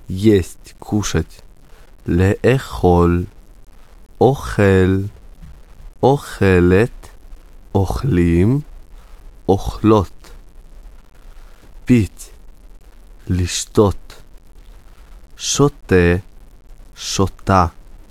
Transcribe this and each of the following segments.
есть, кушать. לאכול, אוכל, אוכלת, אוכלים, אוכלות. פית, לשתות, שותה, שותה,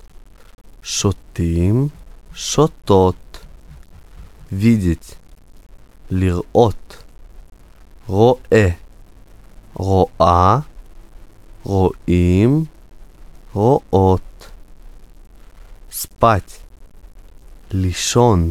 שותים, שותות. видеть, לראות, רואה, רואה, רואים, רואות. спать, לישון,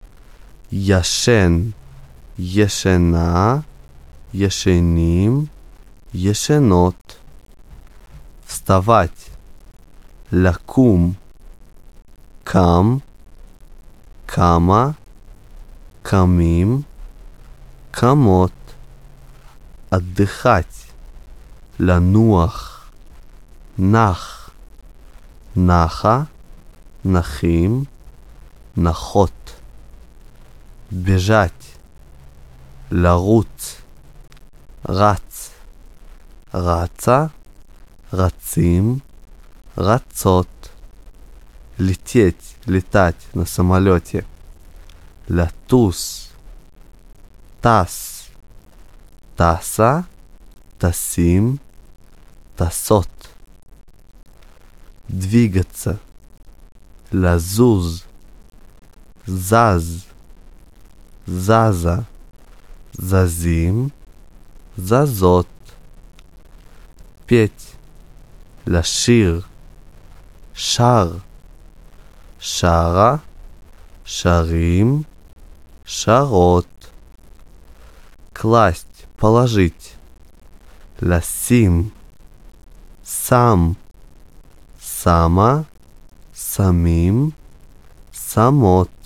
ישן, ישנה, ישנים, ישנות. вставать, לקום, קם, קמה, קמים, קמות. отдыхать, לנוח, נח, נחה, נחים, נחות. бежать, לרוץ, רץ, רצה, רצים, רצות. лететь, летать на самолете. לטוס, טס, טסה, טסים, טסות. двигаться, לזוז, זז, זזה, זזים, זזות. петь, לשיר, שר, שרה, шарим, шарот. класть, положить, ласим, сам, сама, самим, самот.